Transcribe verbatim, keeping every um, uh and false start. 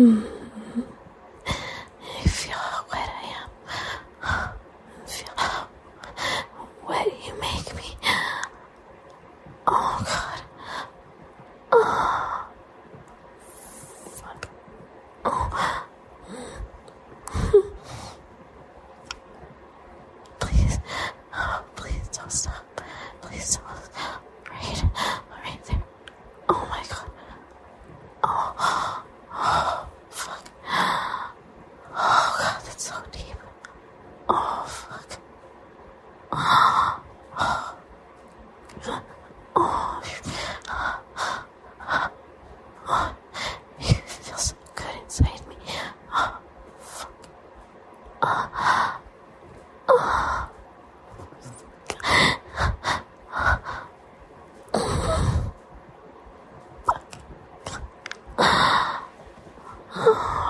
You feel how wet I am. Feel how wet you make me. Oh, God. Oh. Fuck. Oh. Please. Oh, please don't stop. Please don't stop. Right. Right there. Oh, my God. Oh. Oh. Fuck. Oh, God, that's so deep. Oh, fuck. Oh. Oh. Oh. Oh. You feel so good inside me. Oh. Fuck. Oh. Oh. Fuck. Oh.